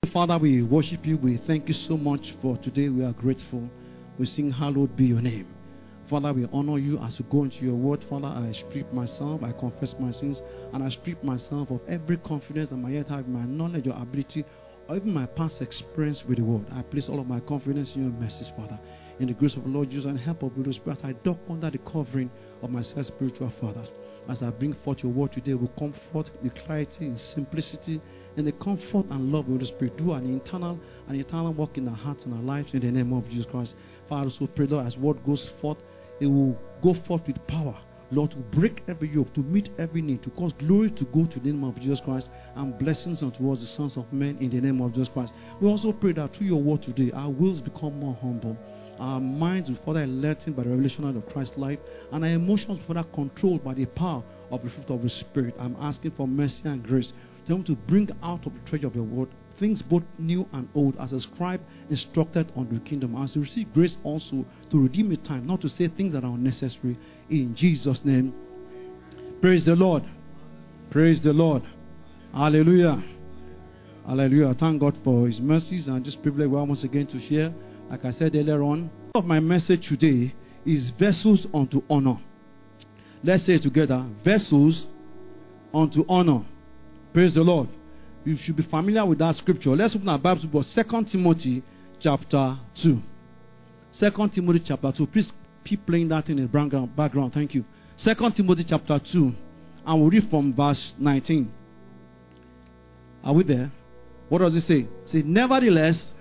Father, we worship you. We thank you so much for today. We are grateful. We sing, hallowed be your name. Father, we honor you as we go into your word. Father, I strip myself, I confess my sins, and I strip myself of every confidence that I might have in my knowledge or ability, or even my past experience with the word. I place all of my confidence in your mercies, Father. In the grace of the Lord Jesus and help of the Holy Spirit, I dock under the covering of my spiritual fathers. As I bring forth your word today, will comfort with clarity, in simplicity, and the comfort and love of the Holy Spirit. Do an eternal work in our hearts and our lives in the name of Jesus Christ. Father, so pray, Lord, as word goes forth, it will go forth with power, Lord, to break every yoke, to meet every need, to cause glory to go to the name of Jesus Christ, and blessings unto us, the sons of men, in the name of Jesus Christ. We also pray that through your word today, our wills become more humble. Our minds will further enlightened by the revelation of Christ's life, and our emotions will further controlled by the power of the fruit of the Spirit. I'm asking for mercy and grace to bring out of the treasure of your word things both new and old, as a scribe instructed on the kingdom, as you receive grace also to redeem the time, not to say things that are unnecessary. In Jesus' name, praise the Lord. Praise the Lord. Hallelujah. Hallelujah. Thank God for his mercies and just privilege we are once again to share. Like I said earlier on, of my message today is vessels unto honor. Let's say it together, vessels unto honor. Praise the Lord. You should be familiar with that scripture. Let's open our Bibles to 2 Timothy chapter 2. 2 Timothy chapter 2. Please keep playing that in the background. Thank you. 2 Timothy chapter 2. And we'll read from verse 19. Are we there? What does it say? It says, Nevertheless,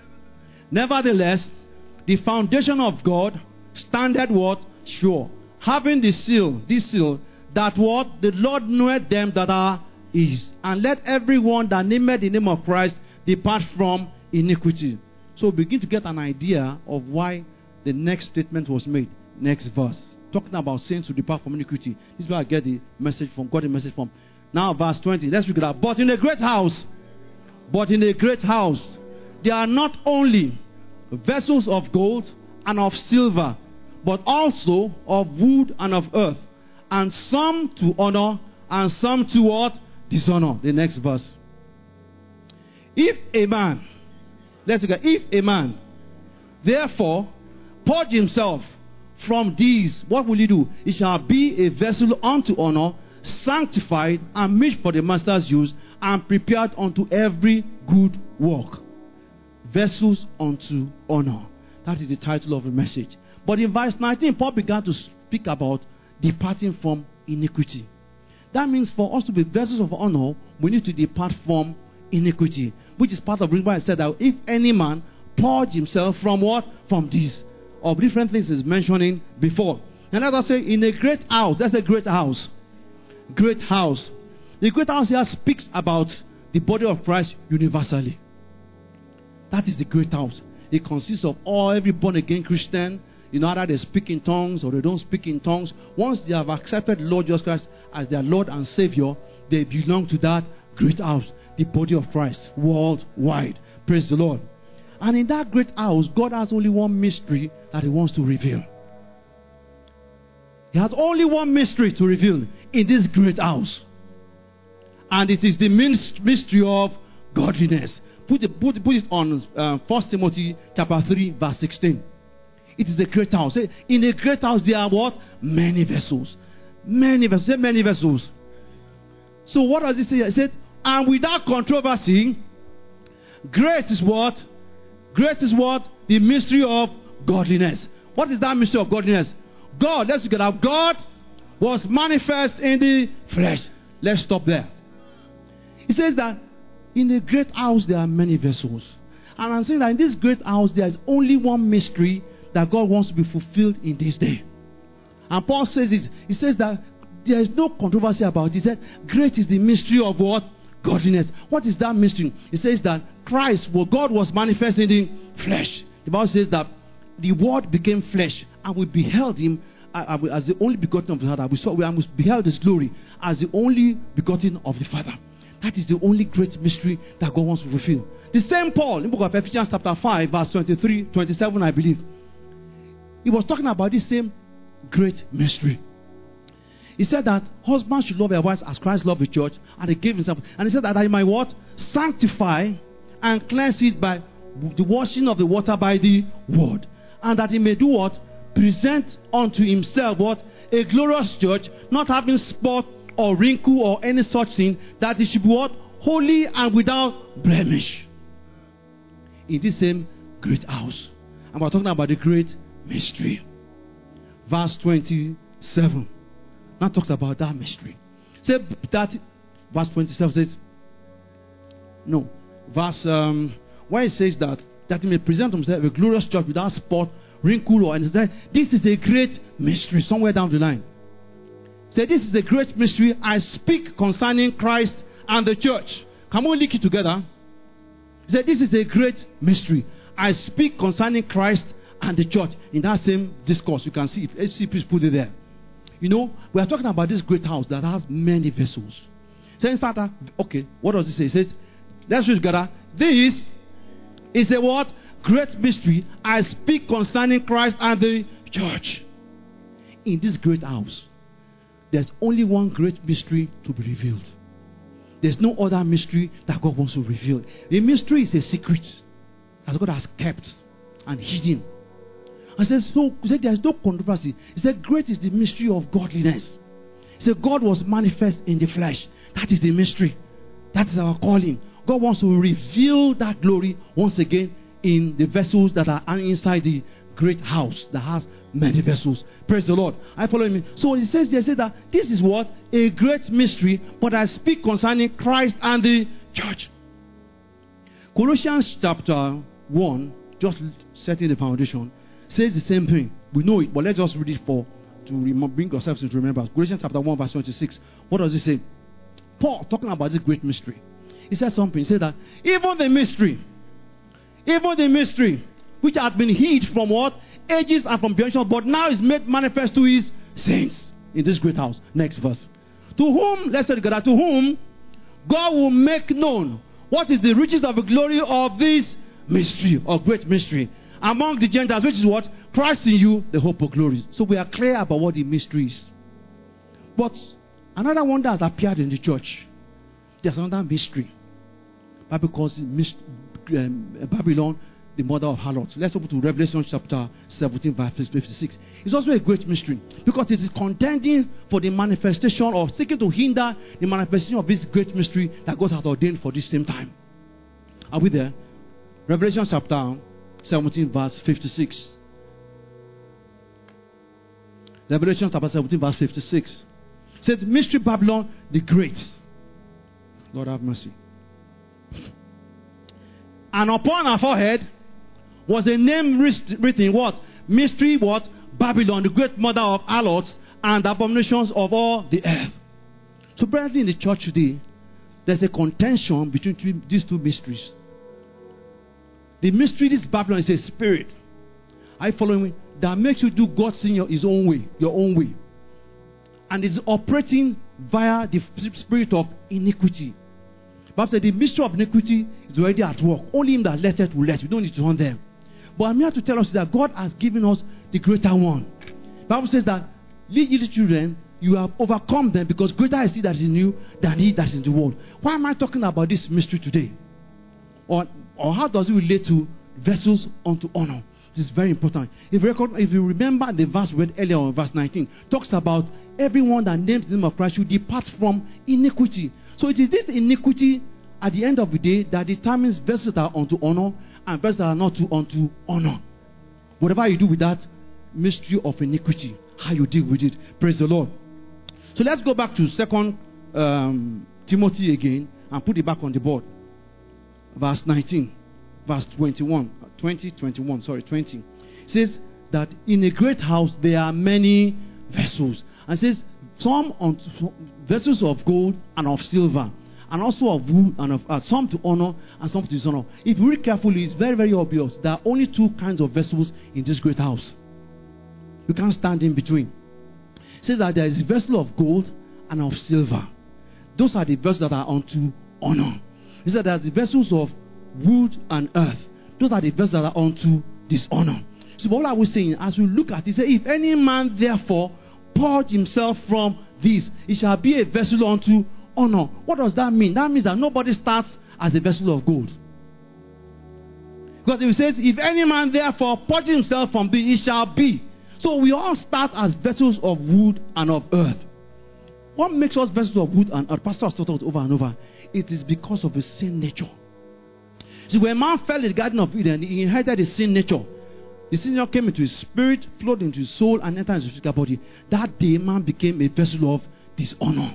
the foundation of God standeth what? Sure. Having this seal, that what? The Lord knoweth them that are his. And let everyone that nameth the name of Christ depart from iniquity. So begin to get an idea of why the next statement was made. Next verse. Talking about saints to depart from iniquity. This is where I get the message from. Got the message from. Now verse 20. Let's read it out. But in a great house, there are not only vessels of gold and of silver, but also of wood and of earth, and some to honor and some to what? Dishonor. The next verse. If a man, therefore purge himself from these, what will he do? He shall be a vessel unto honor, sanctified and meet for the master's use, and prepared unto every good work. Vessels unto honor. That is the title of the message. But in verse 19, Paul began to speak about departing from iniquity. That means for us to be vessels of honor, we need to depart from iniquity, which is part of the reason why I said that if any man purge himself from what? From these, or different things is mentioning before. And let us say, in a great house, that's a great house. Great house. The great house here speaks about the body of Christ universally. That is the great house. It consists of every born again Christian. Either they speak in tongues or they don't speak in tongues. Once they have accepted the Lord Jesus Christ as their Lord and Savior, they belong to that great house, the body of Christ, worldwide. Praise the Lord. And in that great house, God has only one mystery that He wants to reveal. He has only one mystery to reveal in this great house. And it is the mystery of godliness. Put it on 1 Timothy chapter 3 verse 16. It is the great house. In a great house there are what? Many vessels. Many vessels. Say many vessels. So what does it say? It said, and without controversy, great is what? Great is what? The mystery of godliness. What is that mystery of godliness? God, let's look at that. God was manifest in the flesh. Let's stop there. He says that in a great house there are many vessels. And I'm saying that in this great house there is only one mystery that God wants to be fulfilled in this day. And Paul says it. He says that there is no controversy about it. He said, great is the mystery of what? Godliness. What is that mystery? He says that Christ, God was manifest in the flesh. The Bible says that the Word became flesh, and we beheld Him as the only begotten of the Father. We beheld His glory as the only begotten of the Father. That is the only great mystery that God wants to fulfill. The same Paul, in the book of Ephesians chapter 5, verse 23, 27, I believe. He was talking about this same great mystery. He said that husbands should love their wives as Christ loved the church, and He gave Himself. And He said that He might what? Sanctify and cleanse it by the washing of the water by the word. And that he may do what? Present unto himself what? A glorious church, not having spot or wrinkle or any such thing, that it should be what? Holy and without blemish. In this same great house. And we're talking about the great mystery. Verse 27. Now talks about that mystery. Say that verse 27 says, no, verse where it says that he may present himself a glorious church without spot, wrinkle, or anything. This is a great mystery. Somewhere down the line. Say, this is a great mystery. I speak concerning Christ and the church. Can we link it together? Say, this is a great mystery. I speak concerning Christ and the church. In that same discourse, you can see if HC, please put it there. You know, we are talking about this great house that has many vessels. So inside, okay, what does it say? It says, let's read together. This is a what? Great mystery. I speak concerning Christ and the church. In this great house, there's only one great mystery to be revealed. There's no other mystery that God wants to reveal. The mystery is a secret that God has kept and hidden. And says, so there's no controversy. He said, great is the mystery of godliness. He said, God was manifest in the flesh. That is the mystery. That is our calling. God wants to reveal that glory once again in the vessels that are inside the great house that has many vessels. Praise the Lord. I follow me. So he says that this is what? A great mystery, but I speak concerning Christ and the church. Colossians chapter 1, just setting the foundation, says the same thing. We know it, but let's just read it to bring yourselves into remembrance. Colossians chapter 1, verse 26. What does it say? Paul, talking about this great mystery. He said something. He said that even the mystery which had been hid from what? Ages and from generations, but now is made manifest to his saints in this great house. Next verse. To whom, let's say together, to whom God will make known what is the riches of the glory of this mystery, or great mystery, among the Gentiles, which is what? Christ in you, the hope of glory. So we are clear about what the mystery is. But another one that has appeared in the church, there's another mystery. But because Babylon, the mother of harlots. Let's open to Revelation chapter 17, verse 56. It's also a great mystery because it is contending for the manifestation, or seeking to hinder the manifestation of this great mystery that God has ordained for this same time. Are we there? Revelation chapter 17, verse 56. Revelation chapter 17, verse 56. It says, Mystery Babylon the Great. Lord have mercy. And upon her forehead was a name written, what? Mystery, what? Babylon, the great mother of harlots and abominations of all the earth. So presently in the church today, there's a contention between these two mysteries. The mystery, this Babylon, is a spirit. Are you following me? That makes you do God's thing his own way, your own way. And it's operating via the spirit of iniquity. Bible said the mystery of iniquity is already at work. Only him that letteth will let. We don't need to hunt them. But I'm here to tell us that God has given us the greater one. Bible says that, little children, you have overcome them, because greater is he that is in you than he that is in the world. Why am I talking about this mystery today? Or how does it relate to vessels unto honor? This is very important. If you remember the verse we read earlier on, verse 19, talks about everyone that names the name of Christ should depart from iniquity. So it is this iniquity at the end of the day that determines vessels that are unto honor and vessels that are not unto honor. Whatever you do with that mystery of iniquity, how you deal with it. Praise the Lord. So let's go back to 2 Timothy again and put it back on the board. Verse 19, verse 21. It says that in a great house there are many vessels. And it says some vessels of gold and of silver, and also of wood and of earth, some to honor and some to dishonor. If you read carefully, it's very, very obvious. There are only two kinds of vessels in this great house. You can't stand in between. It says that there is a vessel of gold and of silver. Those are the vessels that are unto honor. It said that the vessels of wood and earth, those are the vessels that are unto dishonor. So what I was saying, as we look at it, say, if any man therefore purge himself from this, it shall be a vessel unto honor. What does that mean? That means that nobody starts as a vessel of gold. Because it says, if any man therefore purge himself from thee, it shall be. So we all start as vessels of wood and of earth. What makes us vessels of wood and earth? Pastor has taught us over and over. It is because of the sin nature. See, when man fell in the Garden of Eden, he inherited the sin nature. The sin nature came into his spirit, flowed into his soul, and entered his physical body. That day, man became a vessel of dishonor.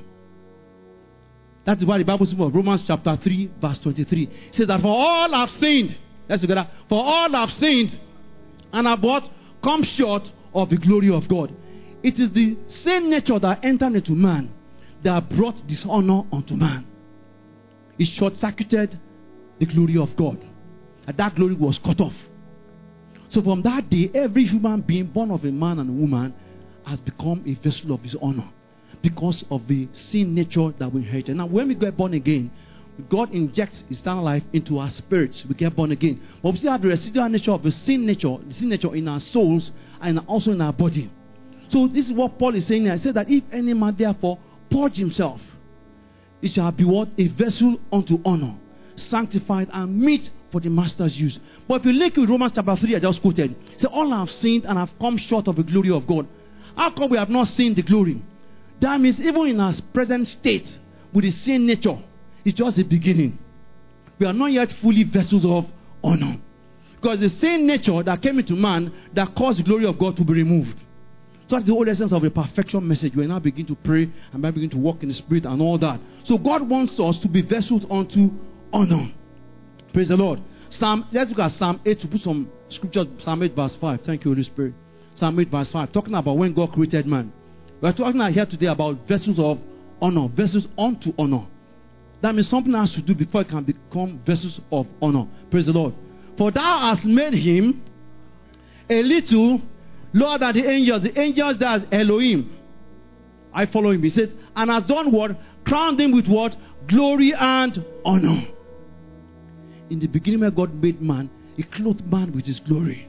That is why the Bible says in Romans chapter 3, verse 23. It says that for all have sinned. Let's together. For all have sinned and have what? Come short of the glory of God. It is the same nature that entered into man that brought dishonor unto man. It short-circuited the glory of God. And that glory was cut off. So from that day, every human being born of a man and a woman has become a vessel of dishonor because of the sin nature that we inherited. Now, when we get born again, God injects eternal life into our spirits. We get born again. But we still have the residual nature of the sin nature in our souls and also in our body. So this is what Paul is saying here. He said that if any man therefore purge himself, it shall be what? A vessel unto honor, sanctified and meet for the master's use. But if you link with Romans chapter 3, I just quoted, it said, all have sinned and have come short of the glory of God. How come we have not seen the glory? That means even in our present state, with the sin nature, it's just the beginning. We are not yet fully vessels of honor. Because the same nature that came into man that caused the glory of God to be removed. So that's the whole essence of the perfection message. We now begin to pray and begin to walk in the spirit and all that. So God wants us to be vessels unto honor. Praise the Lord. Let's look at Psalm 8 to put some scriptures. Psalm 8 verse 5. Thank you, Holy Spirit. Psalm 8 verse 5. Talking about when God created man. We're talking here today about vessels of honor. Vessels unto honor. That means something has to do before it can become vessels of honor. Praise the Lord. For thou hast made him a little lower than the angels. The angels, that's Elohim. I follow him. He says, and has done what? Crowned him with what? Glory and honor. In the beginning when God made man, he clothed man with his glory.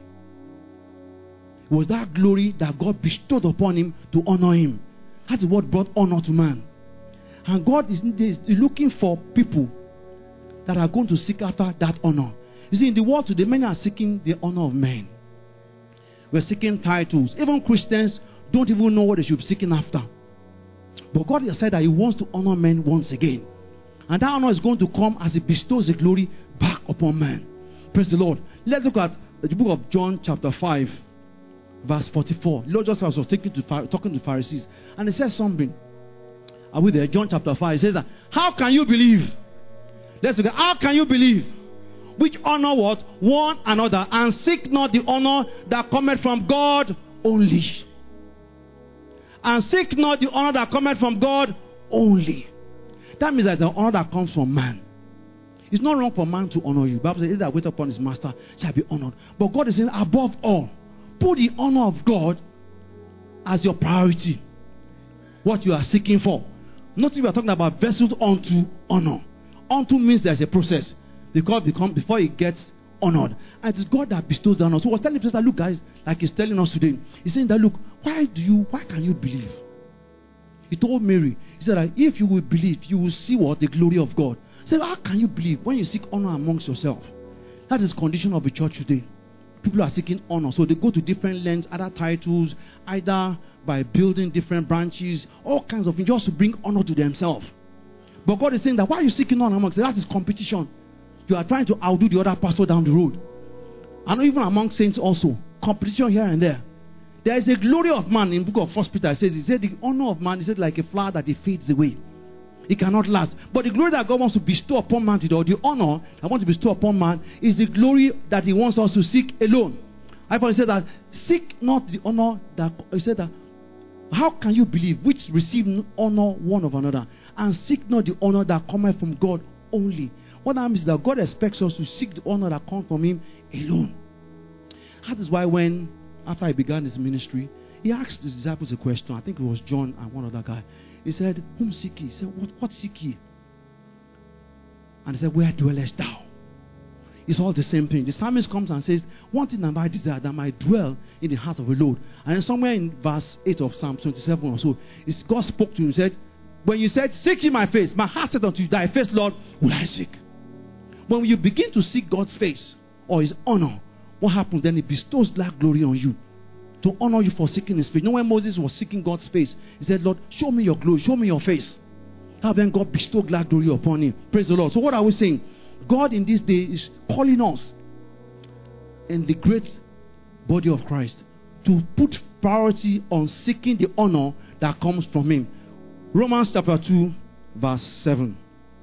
It was that glory that God bestowed upon him to honor him. That is what brought honor to man. And God is looking for people that are going to seek after that honor. You see, in the world today, many are seeking the honor of men. We're seeking titles. Even Christians don't even know what they should be seeking after. But God has said that he wants to honor men once again. And that honor is going to come as he bestows the glory back upon man. Praise the Lord. Let's look at the book of John chapter 5, verse 44. Lord Jesus was talking to Pharisees. And he says something. Are we there? John chapter 5. He says that, how can you believe? Let's look at, how can you believe? Which honor what? One another. And seek not the honor that cometh from God only. And seek not the honor that cometh from God only. That means that the honor that comes from man. It's not wrong for man to honor you. The Bible says, he that waiteth upon his master shall be honored. But God is saying, above all, put the honor of God as your priority. What you are seeking for. Notice we are talking about vessels unto honor. Unto means there's a process. Before it gets honored. And it is God that bestows the honor. So I was telling people that, look guys, like he's telling us today. He's saying that, look, why can you believe? He told Mary, he said that if you will believe, you will see what? The glory of God. He said, how can you believe when you seek honor amongst yourself? That is the condition of the church today. People are seeking honor. So they go to different lengths, other titles, either by building different branches, all kinds of things, just to bring honor to themselves. But God is saying that why are you seeking honor amongst? That is competition. You are trying to outdo the other pastor down the road. And even among saints also. Competition here and there. There is a glory of man in the book of 1 Peter. He said the honor of man is like a flower that it fades away. It cannot last. But the glory that God wants to bestow upon man today, or the honor that wants to bestow upon man, is the glory that he wants us to seek alone. I thought he said that, seek not the honor that, he said that, how can you believe which receive honor one of another, and seek not the honor that cometh from God only? What that means is that God expects us to seek the honor that comes from him alone. That is why when, after he began his ministry, he asked his disciples a question. I think it was John and one other guy. He said, whom seek ye? He said, what seek ye? And he said, where dwellest thou? It's all the same thing. The psalmist comes and says, one thing that I desire, that I might dwell in the heart of the Lord. And then somewhere in verse 8 of Psalm 27 or so, God spoke to him and said, when you said, seek ye my face, my heart said unto you, thy face, Lord, will I seek. When you begin to seek God's face, or his honor, what happens then? He bestows that glory on you to honor you for seeking his face. You know, when Moses was seeking God's face, he said, Lord, show me your glory, show me your face. How then God bestowed that glory upon him. Praise the Lord. So what are we saying? God in this day is calling us in the great body of Christ to put priority on seeking the honor that comes from him. Romans chapter 2 verse 7.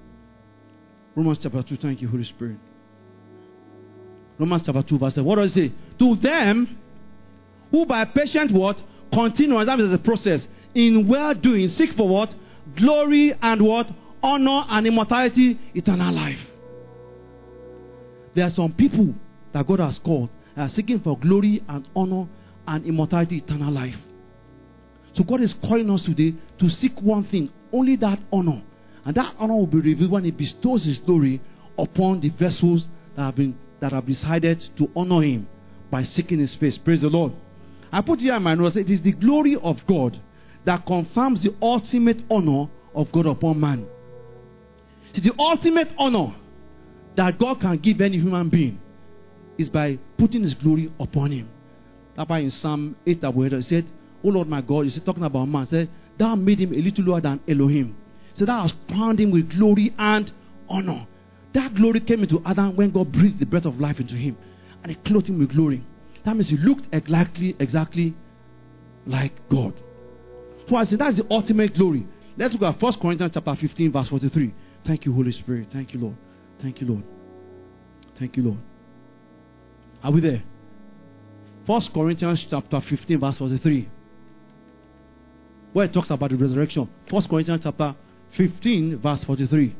Romans chapter 2. Thank you, Holy Spirit. Romans chapter 2 verse 7. What does it say? To them who by patient what? Continuance, that is a process, in well-doing, seek for what? Glory and what? Honor and immortality, eternal life. There are some people that God has called that are seeking for glory and honor and immortality, eternal life. So God is calling us today to seek one thing, only that honor. And that honor will be revealed when he bestows his glory upon the vessels that have decided to honor him by seeking his face. Praise the Lord. I put here in my notes, it is the glory of God that confirms the ultimate honor of God upon man. It's the ultimate honor that God can give any human being is by putting his glory upon him. That's why in Psalm 8 that we read, it said, "Oh Lord my God," he's talking about man, said, "Thou made him a little lower than Elohim." So thou hast crowned him with glory and honor. That glory came into Adam when God breathed the breath of life into him, and he clothed him with glory. That means he looked exactly like God. So I said that's the ultimate glory. Let's look at 1 Corinthians chapter 15 verse 43. Thank you, Holy Spirit. Thank you, Lord. Thank you, Lord. Thank you, Lord. Are we there? 1 Corinthians chapter 15 verse 43. Where it talks about the resurrection. 1 Corinthians chapter 15 verse 43.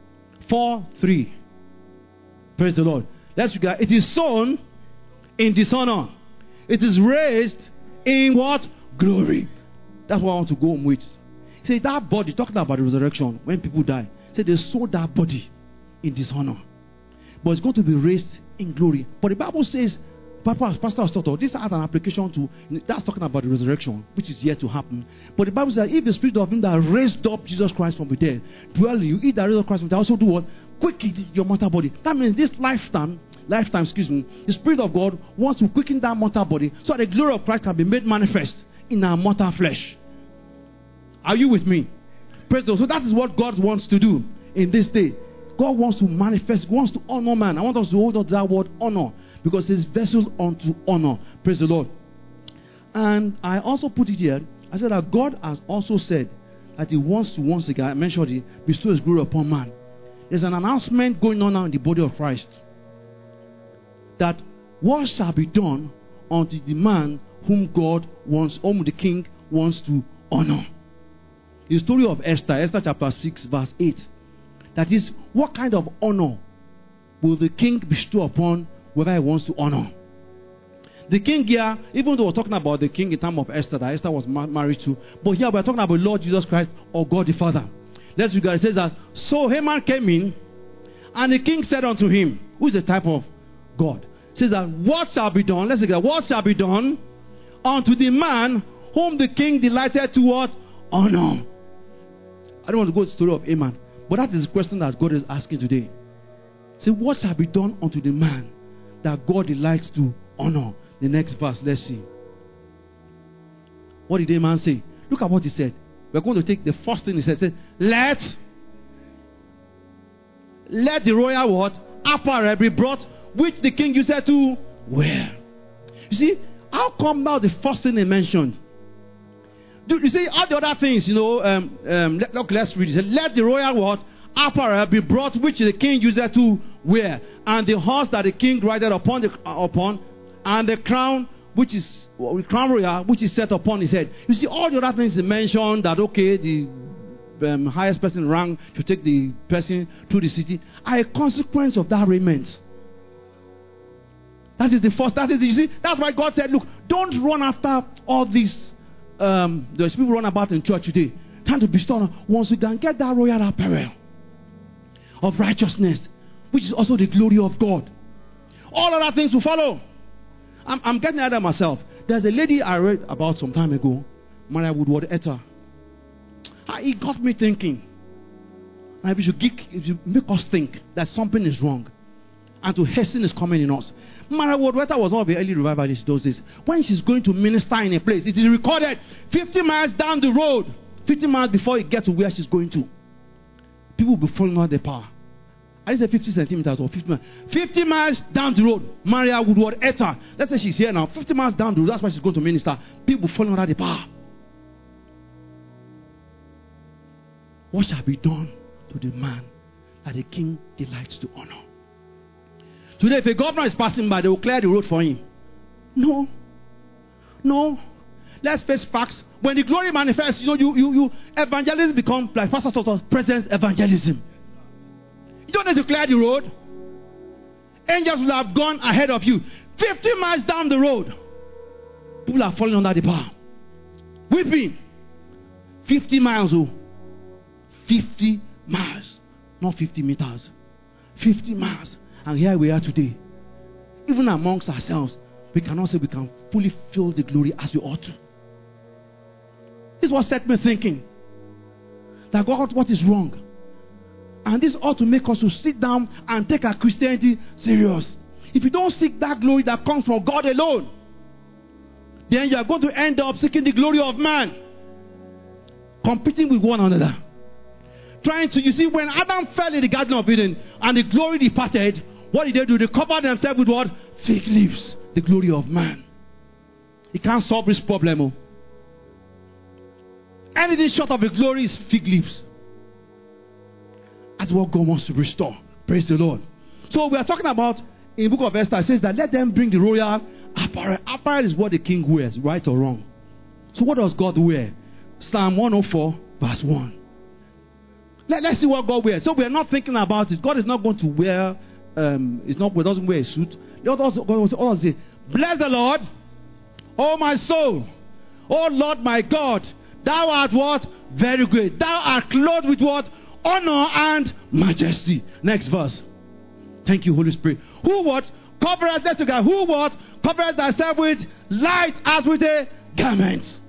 4:3. Praise the Lord. Let's look at it. It is sown in dishonor. It is raised in what? Glory. That's what I want to go home with. Say that body, talking about the resurrection, when people die, say they sold that body in dishonor. But it's going to be raised in glory. But the Bible says, Pastor Stoto, this has an application to, that's talking about the resurrection, which is yet to happen. But the Bible says, if the spirit of him that raised up Jesus Christ from the dead dwell in you, he that raised up Christ from the dead also do what? Quicken your mortal body. That means this lifetime, the Spirit of God wants to quicken that mortal body so that the glory of Christ can be made manifest in our mortal flesh. Are you with me? Praise the Lord. So that is what God wants to do in this day. God wants to manifest, wants to honor man. I want us to hold on to that word honor, because it's vessels unto honor. Praise the Lord. And I also put it here. I said that God has also said that he wants to once again, I mentioned it, bestow his glory upon man. There's an announcement going on now in the body of Christ that what shall be done unto the man whom the king wants to honor. The story of Esther chapter 6 verse 8. That is, what kind of honor will the king bestow upon whoever he wants to honor? The king here, even though we're talking about the king in terms of Esther, that Esther was married to, but here we're talking about Lord Jesus Christ or God the Father. Let's read it. It says that, so Haman came in, and the king said unto him, who is the type of God? It says that, what shall be done? Let's look at what shall be done unto the man whom the king delighted to what? Honor. I don't want to go to the story of Haman, but that is the question that God is asking today. Say, what shall be done unto the man that God delights to honor? The next verse, let's see. What did Haman say? Look at what he said. We're going to take the first thing he said. He said, let the royal what? Apparel be brought, which the king used to wear. You see, how come now the first thing he mentioned? You see, all the other things, let's read it. Said, let the royal what? Apparel be brought, which the king used to wear, and the horse that the king rideth upon, and the crown which is crown royal, which is set upon his head. You see, all the other things he mentioned that okay, the highest person in rank to take the person through the city are a consequence of that raiment. That is the first. You see, that's why God said, look, don't run after all these. There's people run about in church today. Time to bestow honor. Once you can get that royal apparel of righteousness, which is also the glory of God, all other things will follow. I'm getting at that myself. There's a lady I read about some time ago, Maria Woodward-Etter. It got me thinking. If you make us think that something is wrong, and to hasten His coming in us. Maria Woodworth was one of the early revivalists those days. When she's going to minister in a place, it is recorded 50 miles down the road, 50 miles before it gets to where she's going to. People will be falling out the power. I didn't say 50 centimeters or 50 miles. 50 miles down the road, Maria Woodworth Etta. Let's say she's here now. 50 miles down the road, that's why she's going to minister. People falling under the power. What shall be done to the man that the king delights to honor? Today, if a governor is passing by, they will clear the road for him. No. No. Let's face facts. When the glory manifests, you evangelism becomes like Pastor Toto's presence evangelism. You don't need to clear the road. Angels will have gone ahead of you. 50 miles down the road, people are falling under the power. Weeping. 50 miles, 50 miles. Not 50 meters. 50 miles. And here we are today. Even amongst ourselves, we cannot say we can fully feel the glory as we ought to. This was set me thinking that God, what is wrong? And this ought to make us to sit down and take our Christianity serious. If you don't seek that glory that comes from God alone, then you are going to end up seeking the glory of man, competing with one another. You see, when Adam fell in the Garden of Eden and the glory departed, what did they do? They covered themselves with what? Fig leaves. The glory of man. He can't solve this problem. Anything short of the glory is fig leaves. That's what God wants to restore. Praise the Lord. So we are talking about, in the book of Esther, it says that let them bring the royal apparel. Apparel is what the king wears, right or wrong. So what does God wear? Psalm 104 verse 1. Let's see what God wears. So we are not thinking about it. God is not going to wear, he doesn't wear a suit. God also say, bless the Lord, oh my soul. Oh Lord my God, thou art what? Very great. Thou art clothed with what? Honor and majesty. Next verse. Thank you, Holy Spirit. Who what? Covereth, let's together. Who what? Covereth thyself with light as with a garment.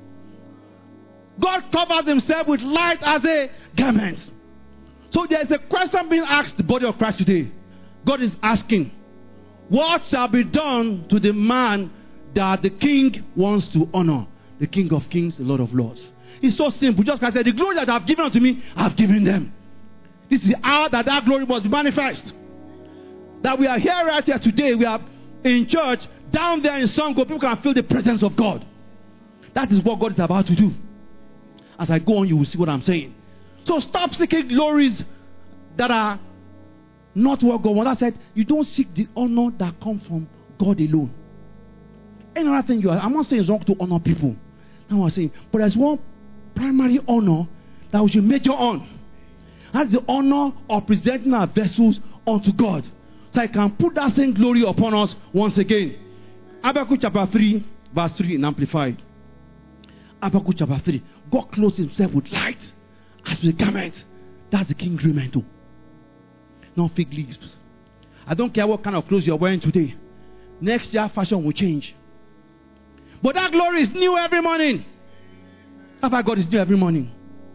God covers himself with light as a garment. So there's a question being asked the body of Christ today. God is asking, what shall be done to the man that the king wants to honor? The King of Kings, the Lord of Lords. It's so simple. Just can say, the glory that I have given unto me, I have given them. This is the hour that glory must be manifest. That we are here right here today. We are in church. Down there in Songo, people can feel the presence of God. That is what God is about to do. As I go on, you will see what I'm saying. So stop seeking glories that are not what God wants. I said, you don't seek the honor that comes from God alone. Another thing I'm not saying it's wrong to honor people. Now I'm saying, but there's one primary honor that we should major on. That's the honor of presenting our vessels unto God. So I can put that same glory upon us once again. Habakkuk chapter 3, verse 3 in Amplified. Habakkuk chapter 3. God clothes himself with light as with a garment. That's the king's raiment too. Not fig leaves. I don't care what kind of clothes you're wearing today. Next year, fashion will change. But that glory is new every morning. That's why God is new every morning.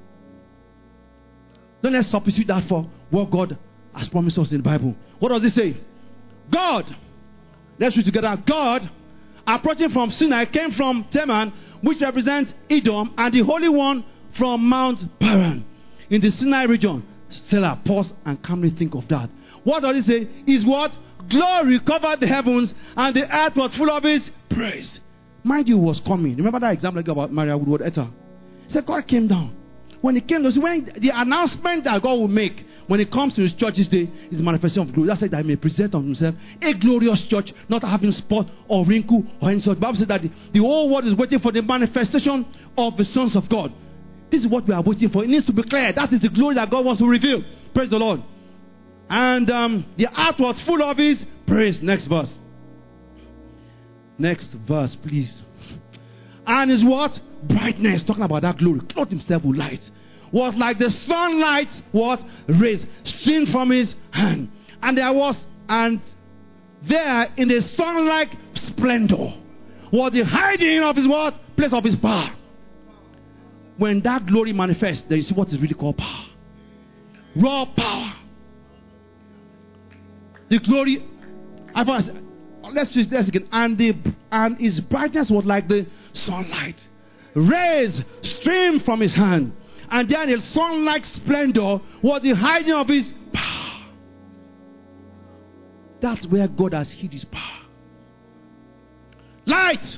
Don't let's substitute that for what God has promised us in the Bible. What does it say? God, let's read together. God, approaching from Sinai, came from Teman, which represents Edom, and the Holy One from Mount Paran. In the Sinai region. Selah, pause and calmly think of that. What does it say? Is what? Glory covered the heavens, and the earth was full of its praise. Mind you, was coming. Remember that example about Maria Woodworth Etta? He said God came down. When he came down, when the announcement that God will make when it comes to his church this day is the manifestation of glory. That's that he may present of himself a glorious church, not having spot or wrinkle or any such. The Bible says that the whole world is waiting for the manifestation of the sons of God. This is what we are waiting for. It needs to be clear. That is the glory that God wants to reveal. Praise the Lord. And the earth was full of his praise. Next verse. Next verse, please. And his what? Brightness. Talking about that glory. Clothed himself with light. Was like the sunlight, what? Rays streamed from his hand. And there in the sunlight splendor was the hiding of his what? Place of his power. When that glory manifests, then you see what is really called power. Raw power. The glory Let's use this again. And his brightness was like the sunlight. Rays streamed from his hand. And then the sun-like splendor was the hiding of his power. That's where God has hid his power. Light.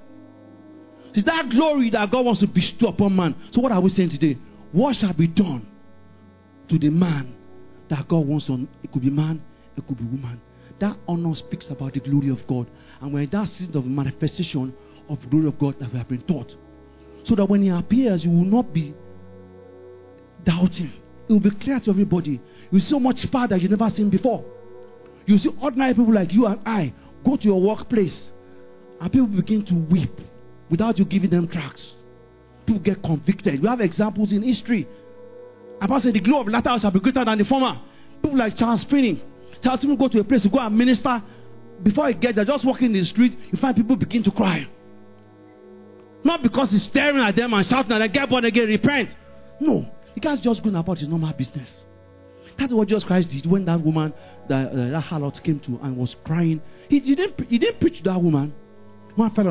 It's that glory that God wants to bestow upon man. So what are we saying today? What shall be done to the man that God wants on? It could be man, it could be woman. That honor speaks about the glory of God. And we're in that season of manifestation of the glory of God that we have been taught. So that when he appears, you will not be doubting. It will be clear to everybody. You see so much power that you've never seen before. You see ordinary people like you and I go to your workplace and people begin to weep without you giving them tracts. People get convicted. We have examples in history. About say the glory of the latter house shall be greater than the former. People like Charles Finney. Charles Finney go to a place to go and minister. Before he gets there, just walking in the street, you find people begin to cry. Not because he's staring at them and shouting at them, get born again, repent. No. The guy's just going about his normal business. That's what Jesus Christ did when that woman, that harlot came to and was crying. He didn't preach to that woman. One fell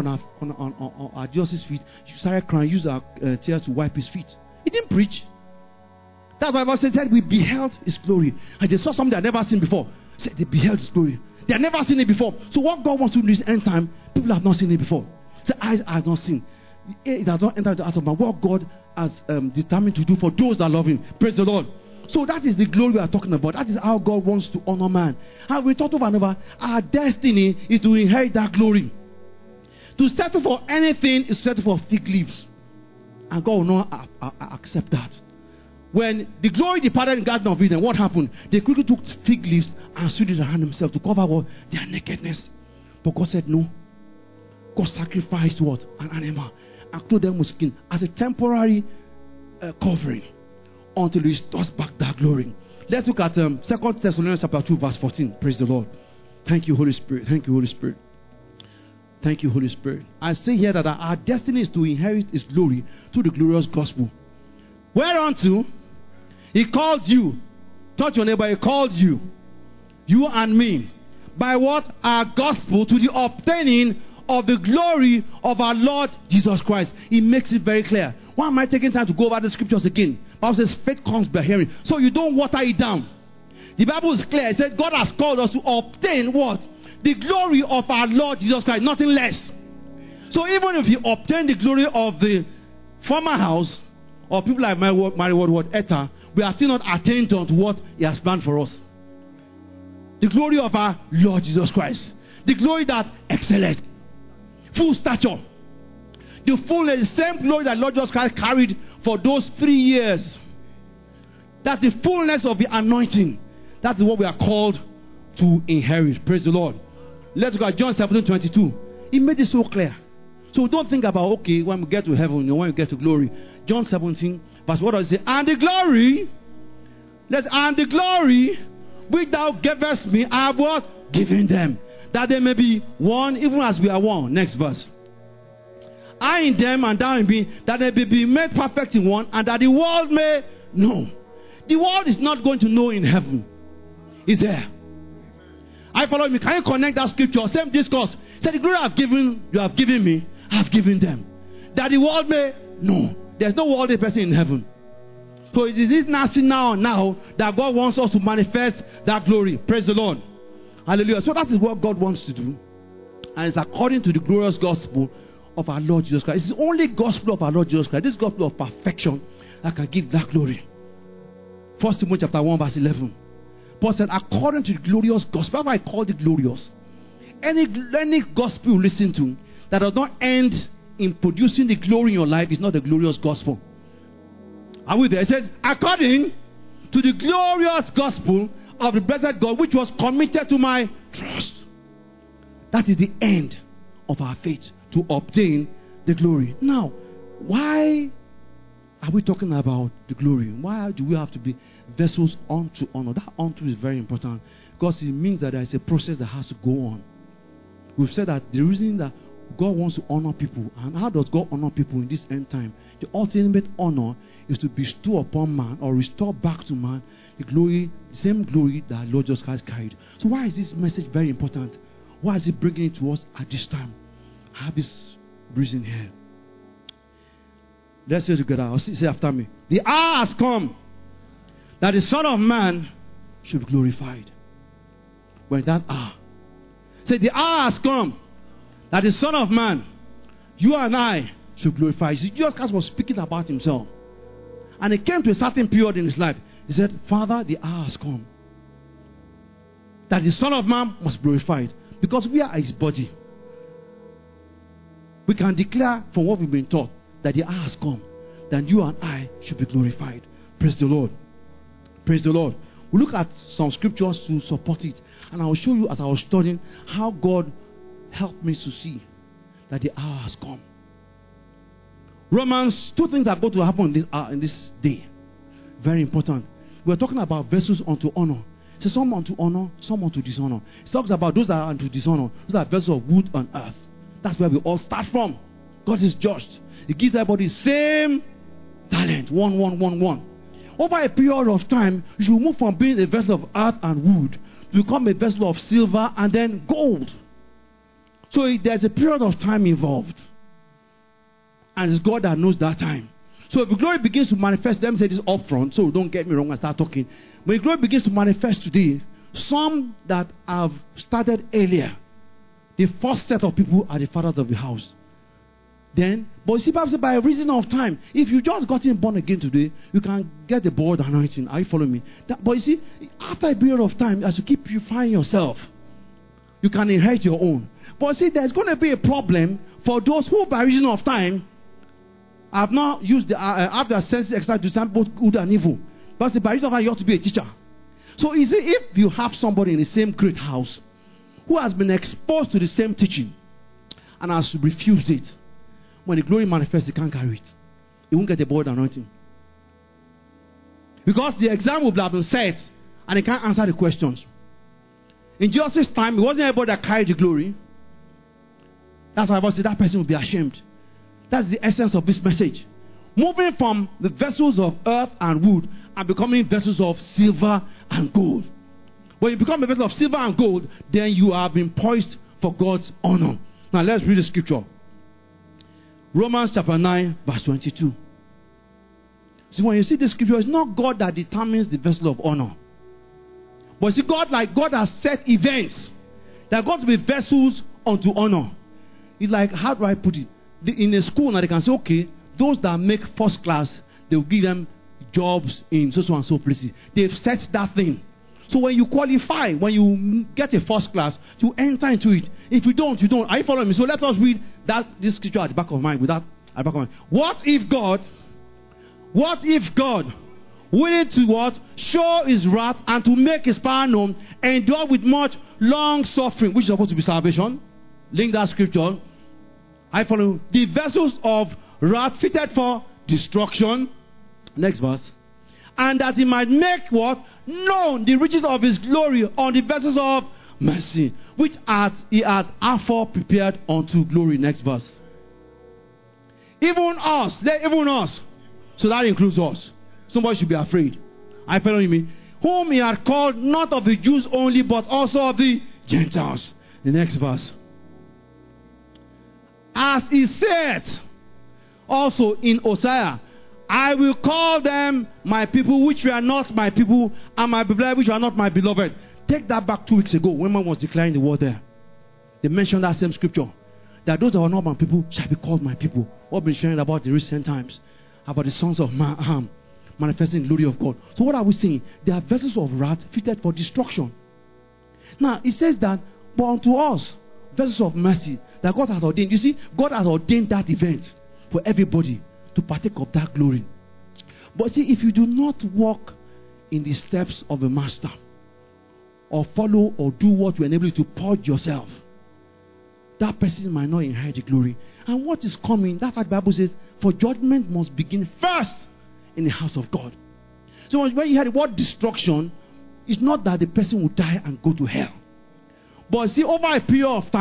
on Jesus' feet. She started crying, used her tears to wipe his feet. He didn't preach. That's why the Bible said we beheld his glory. And they saw something they had never seen before. Said they beheld his glory. They had never seen it before. So what God wants to do in this end time, people have not seen it before. The eyes have not seen. It has not entered the heart of man. What God has determined to do for those that love him. Praise the Lord. So that is the glory we are talking about. That is how God wants to honor man. And we talked over and over. Our destiny is to inherit that glory. To settle for anything is to settle for fig leaves. And God will not accept that. When the glory departed in the Garden of Eden, what happened? They quickly took fig leaves and sewed it around themselves to cover what? Their nakedness. But God said no. God sacrificed what? An animal. And clothed them with skin as a temporary covering until he restores back that glory. Let's look at 2 Thessalonians chapter 2 verse 14. Praise the Lord. Thank you, Holy Spirit. Thank you, Holy Spirit. Thank you, Holy Spirit. I say here that our destiny is to inherit his glory through the glorious gospel. Whereunto he called you. Touch your neighbor, he called you. You and me. By what? Our gospel to the obtaining of the glory of our Lord Jesus Christ. He makes it very clear. Why am I taking time to go over the scriptures again? The Bible says faith comes by hearing. So you don't water it down. The Bible is clear. It says God has called us to obtain what? The glory of our Lord Jesus Christ. Nothing less. So even if you obtain the glory of the former house, or people like Mary Ward Etta, we are still not attained unto what he has planned for us. The glory of our Lord Jesus Christ. The glory that excelleth. Full stature. The fullness, the same glory that Lord Jesus Christ carried for those 3 years. That's the fullness of the anointing. That is what we are called to inherit. Praise the Lord. Let's go at John 17:22. He made it so clear. So don't think about, okay, when we get to heaven, when we get to glory. John 17, verse what does it say? And the glory, and the glory which thou gavest me, I have what? Given them. That they may be one, even as we are one. Next verse. I in them and thou in me, that they may be made perfect in one, and that the world may know. The world is not going to know in heaven. It's there. I follow me. Can you connect that scripture? Same discourse. Say the glory you have given me, I have given them. That the world may know. There's no worldly person in heaven. So it is this now that God wants us to manifest that glory. Praise the Lord. Hallelujah. So that is what God wants to do. And it's according to the glorious gospel of our Lord Jesus Christ. It's the only gospel of our Lord Jesus Christ. This gospel of perfection that can give that glory. 1 Timothy chapter 1 verse 11. Paul said, according to the glorious gospel. That's why I call it glorious. Any gospel you listen to that does not end in producing the glory in your life is not the glorious gospel. Are we there? It says, according to the glorious gospel of the blessed God, which was committed to my trust. That is the end of our faith, to obtain the glory. Now, why are we talking about the glory? Why do we have to be vessels unto honor? That unto is very important because it means that there is a process that has to go on. We've said that the reason that God wants to honor people. And how does God honor people in this end time? The ultimate honor is to bestow upon man or restore back to man the glory, the same glory that Lord Jesus Christ carried. So why is this message very important? Why is it bringing it to us at this time? I have this reason here. Let's say together. Say after me. The hour has come that the Son of Man should be glorified. When that hour. Say, the hour has come that the Son of Man, you and I, should glorify. See, Jesus Christ was speaking about himself. And it came to a certain period in his life. He said, Father, the hour has come that the Son of Man must be glorified. Because we are his body. We can declare from what we've been taught that the hour has come that you and I should be glorified. Praise the Lord. Praise the Lord. We look at some scriptures to support it. And I will show you as I was studying how God helped me to see that the hour has come. Romans, two things are going to happen in this day. Very important. We're talking about vessels unto honor. So some unto honor, some unto dishonor. It talks about those that are unto dishonor. Those are vessels of wood and earth. That's where we all start from. God is just. He gives everybody the same talent. One. Over a period of time, you should move from being a vessel of earth and wood to become a vessel of silver and then gold. So there's a period of time involved. And it's God that knows that time. So if the glory begins to manifest, let me say this up front, so don't get me wrong and start talking. When the glory begins to manifest today, some that have started earlier, the first set of people are the fathers of the house. Then, but you see, Bible says by reason of time, if you just gotten born again today, you can get the bold anointing. Are you following me? But you see, after a period of time, as you keep purifying yourself, you can inherit your own. But see, there's going to be a problem for those who, by reason of time, have not used have their senses exercised to understand both good and evil. But see, by reason of time, you have to be a teacher. So, you see, if you have somebody in the same great house who has been exposed to the same teaching and has refused it, when the glory manifests, he can't carry it. He won't get the bold anointing. Because the exam will have been set and he can't answer the questions. In Jesus' time, it wasn't anybody that carried the glory. That's why I said that person will be ashamed. That's the essence of this message. Moving from the vessels of earth and wood and becoming vessels of silver and gold. When you become a vessel of silver and gold, then you have been poised for God's honor. Now let's read the scripture. Romans chapter 9, verse 22. See, when you see the scripture, it's not God that determines the vessel of honor. But see, God has set events that are going to be vessels unto honor. It's like, how do I put it? In a school, now they can say, okay, those that make first class, they will give them jobs in so and so places. They've set that thing. So when you qualify, when you get a first class, you enter into it. If you don't, you don't. Are you following me? So let us read this scripture at the back of mind. With that at the back of mind. What if God, willing to what? Show his wrath and to make his power known, endure with much long suffering, which is supposed to be salvation. Link that scripture. I follow. The vessels of wrath fitted for destruction. Next verse. And that he might make what? Known the riches of his glory on the vessels of mercy, which he had afore prepared unto glory. Next verse. Even us. So that includes us. Somebody should be afraid. I follow me. Whom he had called not of the Jews only, but also of the Gentiles. The next verse. As he said also in Hosea, I will call them my people which were not my people, and my beloved which were not my beloved. Take that back 2 weeks ago when man was declaring the word there. They mentioned that same scripture. That those that were not my people shall be called my people. What we've been sharing about the recent times. About the sons of man manifesting the glory of God. So what are we saying? They are vessels of wrath fitted for destruction. Now it says that, but unto us, vessels of mercy, that God has ordained. You see, God has ordained that event for everybody to partake of that glory. But see, if you do not walk in the steps of a master, or follow or do what will enable you to purge yourself, that person might not inherit the glory. And what is coming, that's what the Bible says, for judgment must begin first in the house of God. So when you hear the word destruction, it's not that the person will die and go to hell. But see, over a period of time,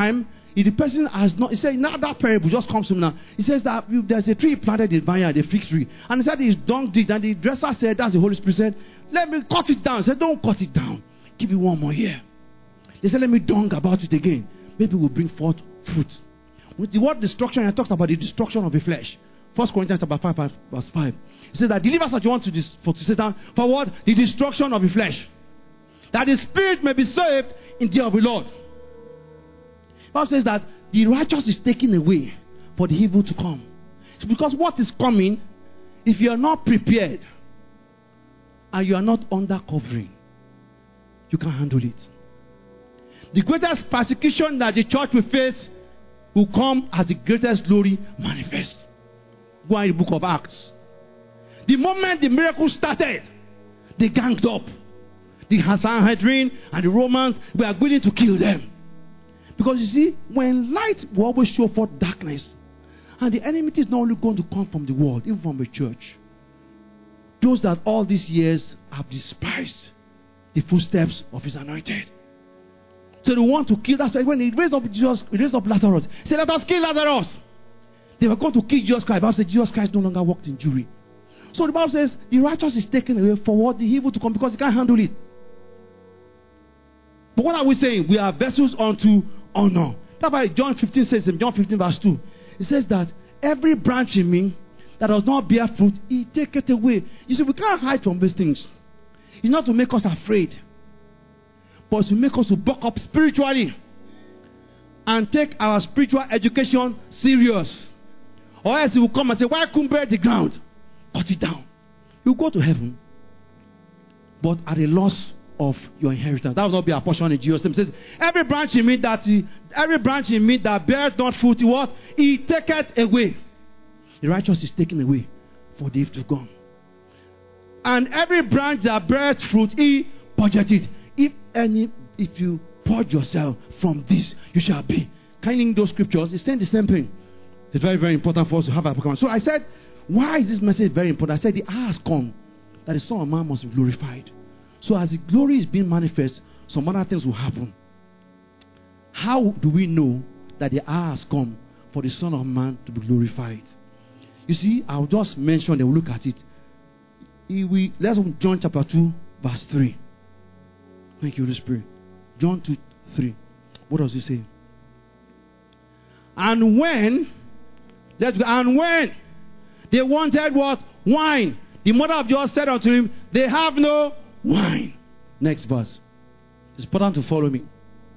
if the person has not, he said, now that parable just comes to me now. He says that there's a tree planted in the vineyard, a fig tree. And he said it's dung digged. And the dresser said, that's the Holy Spirit, said, let me cut it down. He said, don't cut it down. Give it one more year. They said, let me dung about it again. Maybe we'll bring forth fruit. With the word destruction, he talks about the destruction of the flesh. 1 Corinthians chapter 5, verse 5. He says that deliver such one to Satan for what? The destruction of the flesh. That the spirit may be saved in the day of the Lord. The Bible says that the righteous is taken away for the evil to come. It's because what is coming, if you are not prepared and you are not under covering, you can't handle it. The greatest persecution that the church will face will come as the greatest glory manifests. Go in the book of Acts. The moment the miracle started, they ganged up. The Sanhedrin and the Romans were willing to kill them. Because you see, when light will always show forth darkness, and the enmity is not only going to come from the world, even from the church. Those that all these years have despised the footsteps of his anointed. So they want to kill. That's why when he raised up Lazarus, he said, let us kill Lazarus. They were going to kill Jesus Christ. The Bible said Jesus Christ no longer walked in jury. So the Bible says the righteous is taken away for what the evil to come, because he can't handle it. But what are we saying? We are vessels unto honor. That's why John 15 says in John 15 verse 2, it says that every branch in me that does not bear fruit, he take it away. You see, we can't hide from these things. It's not to make us afraid, but to make us to buck up spiritually and take our spiritual education serious. Or else he will come and say, why cumber the ground? Cut it down. You go to heaven, but at a loss of your inheritance. That will not be our portion in Jesus' name. It says, every branch in me that bears not fruit, what? He taketh away. The righteous is taken away for the evil to come. And every branch that bears fruit, he purgeth it. If you purge yourself from this, you shall be. Can you link those scriptures? It's saying the same thing. It's very, very important for us to have our program. So I said, why is this message very important? I said, the hour has come that the Son of Man must be glorified. So as the glory is being manifest, some other things will happen. How do we know that the hour has come for the Son of Man to be glorified? You see, I'll just mention, they will look at it. Let's open John chapter 2, verse 3. Thank you, Holy Spirit. John 2, 3. What does it say? And when they wanted what? Wine. The mother of Jesus said unto him, they have no wine. Next verse. It's important to follow me.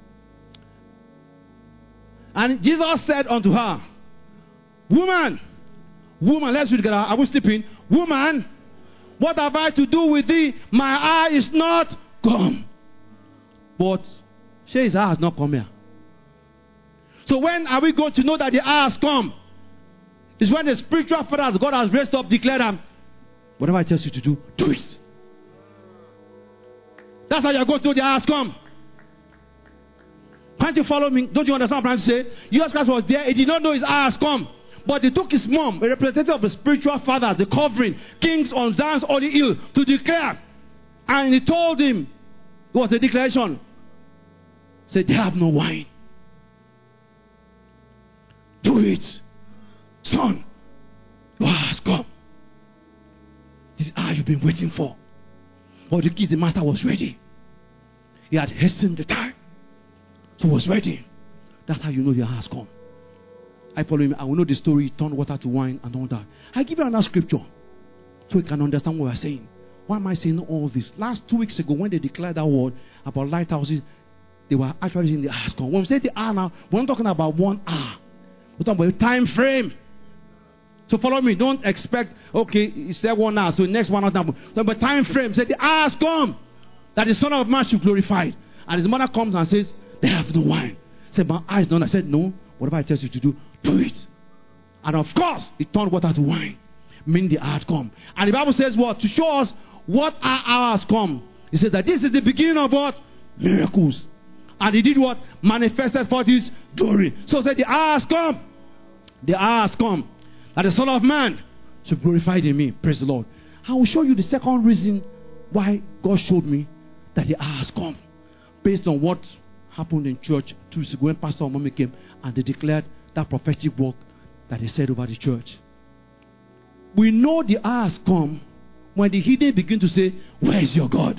And Jesus said unto her, woman, let's read together. Are we sleeping? Woman, what have I to do with thee? My hour is not come. But his hour has not come here. So when are we going to know that the hour has come? It's when the spiritual fathers God has raised up declare them, whatever I tell you to do, do it. That's how you're going to know the hour has come. Can't you follow me? Don't you understand what I'm trying to say? Jesus Christ was there. He did not know his hour has come. But they took his mom, a representative of the spiritual fathers, the covering, kings on Zion's holy hill, to declare. And he told him, it was a declaration. Said, they have no wine. Do it. Son, your hour has come. This is hour you've been waiting for. But the master was ready. He had hastened the time. So he was ready. That's how you know your hour has come. I follow him. I will know the story. Turn water to wine and all that. I give you another scripture so you can understand what we are saying. Why am I saying all this? Last 2 weeks ago, when they declared that word about lighthouses, they were actually saying the hour has come. When we say the hour now, we're not talking about 1 hour. We're talking about a time frame. So follow me. Don't expect, okay, it's there 1 hour, so the next 1 hour. But time frame. Say the hour has come that the Son of Man should be glorified. And his mother comes and says, they have no wine. Say, my eyes done. I said, no. Whatever I tell you to do, do it. And of course, it turned water to wine. Meaning the hour had come. And the Bible says what? To show us what our hour has come. He says that this is the beginning of what? Miracles. And he did what? Manifested for his glory. So he said the hour has come. The hour has come. That the Son of Man should be glorified in me. Praise the Lord. I will show you the second reason why God showed me that the hour has come. Based on what happened in church 2 weeks ago when Pastor and Mommy came and they declared that prophetic word that they said over the church. We know the hour has come when the hidden begin to say, where is your God?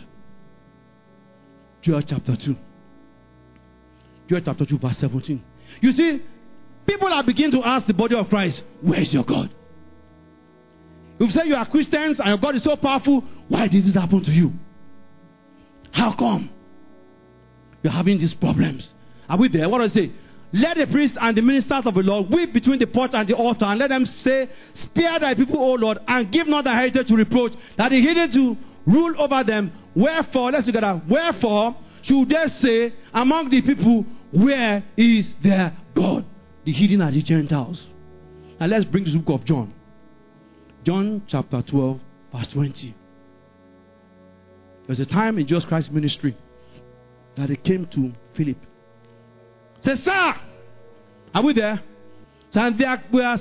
Joel chapter 2. Joel chapter 2 verse 17. You see, people are beginning to ask the body of Christ, where is your God? If you say you are Christians and your God is so powerful, why did this happen to you? How come? You're having these problems. Are we there? What do I say? Let the priests and the ministers of the Lord weep between the porch and the altar, and let them say, spare thy people, O Lord, and give not thy heritage to reproach, that the hidden to rule over them. Wherefore, let's look at that. Wherefore should they say among the people, where is their God? The hidden are the Gentiles. Now let's bring this book of John. John chapter 12, verse 20. There's a time in Jesus Christ's ministry that they came to Philip. Say, sir, are we there? So, and there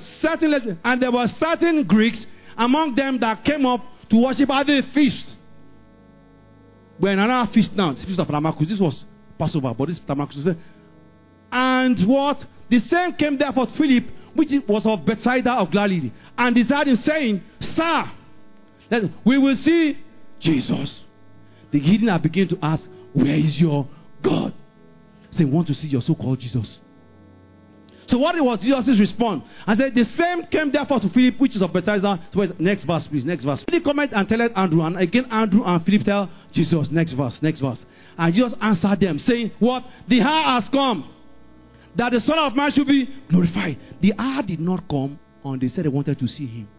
were certain Greeks among them that came up to worship at the feast. We're in another feast now. This feast of Tabernacle. This was Passover, but this Tabernacle. And what? The same came therefore to Philip, which was of Bethsaida of Galilee, and desired him, saying, sir, we will see Jesus. The hidden are beginning to ask, where is your God? Say, want to see your so-called Jesus. So what was Jesus' response? I said, the same came therefore to Philip, which is of Bethsaida. Next verse, please. Next verse. Philip comment and tell Andrew, and again Andrew and Philip tell Jesus. Next verse. Next verse. And Jesus answered them, saying, what? The hour has come that the Son of Man should be glorified. The hour did not come, and they said they wanted to see him.